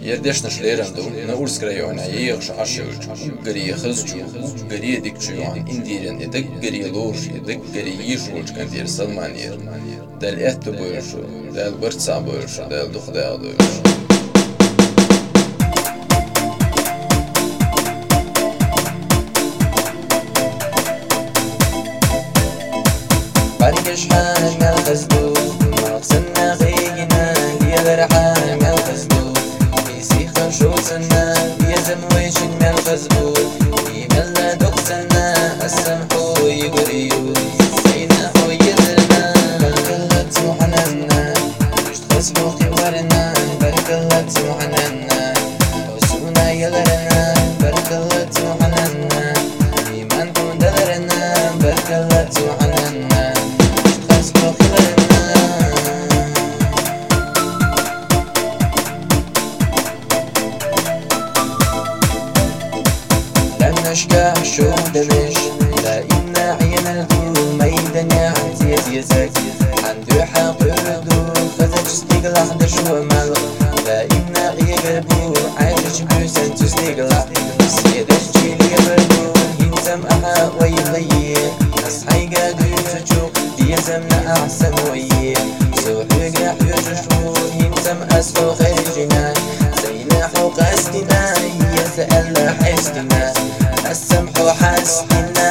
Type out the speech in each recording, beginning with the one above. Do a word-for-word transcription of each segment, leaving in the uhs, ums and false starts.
Yerdeşniş lerandu na urskrayona yeğiş aşıç gari xızçu gari dikçuyan indiren edek gari lor edek gari yişulç kandir salmanir del ettu buyurşu del bırtsa buyurşu del duxda buyurşu برقش حام الخزدود مقصنا غيقنا ليغرحام الخزدود بيسيخ شوصنا بيزم ويشن الخزدود يملا دقسنا السمحو يقريو سيناحو يدرنا برقلت وحننا مش تخسبو خبرنا برقلت وحننا وسونا يلرنا برقلت وحننا إيمان دلرنا برقلت وحننا نشكا شو دمش لا إنا عين الكل ميدان يعزيز يزك عنده حق ردود خزج ستيقل أحدش ومال لا إنا يقربو عايش بيسان تستيقل سيدش جيلي يبردو ينزم أحا ويضيق نصحي قادو يتشوق يزمنا أحسن ويه سوحي قاح يجشو ينزم أسفو خارجنا سيناحو قاستنا يسأل حسنا السمح وحسنا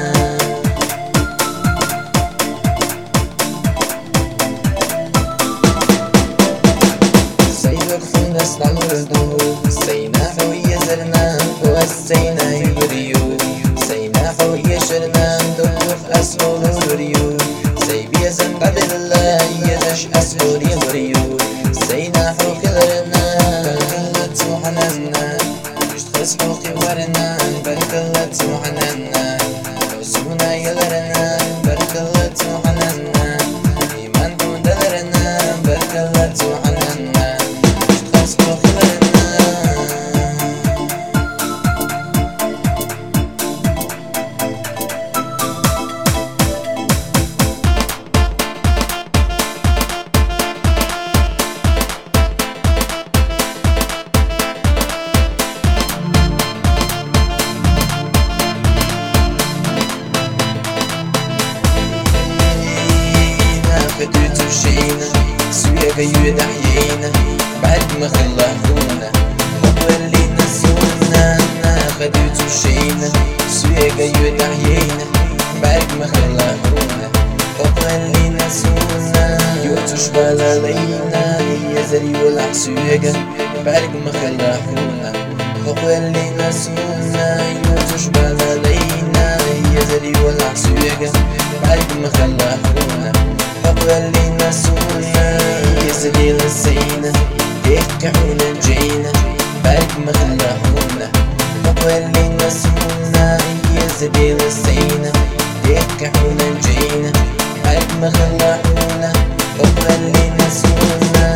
سيدك في نسنا الردو سيناحو يزرنا وسينا يبريو سيناحو يشرنا ندور أسفو نوريو سيبي زن عدل الله يزش أسفو يبريو سيناحو كذرنا برقلت وحننا مش تخسحو خبرنا برقلت وحننا وسونا يلرنا برقلت وحننا إيمان دون دلرنا برقلت وحننا مش تخسحو خبرنا بدوت وشينا سويا قيود حيينا بعد ما خلافونا حب اللي نسونا خدوت وشينا سويا قيود حيينا بعد ما خلافونا حب اللي نسونا يوتوش بالالينا يزري والحسويقة بعد ما خلافونا حب اللي نسونا يوتوش بالالينا يزري والحسويقة بعد ما خلافونا اللي نسونا يزري للسينا يكحونا جينا بعد ما خلاحونا اللي نسونا يزري للسينا يكحونا جينا بعد ما خلاحونا اللي نسونا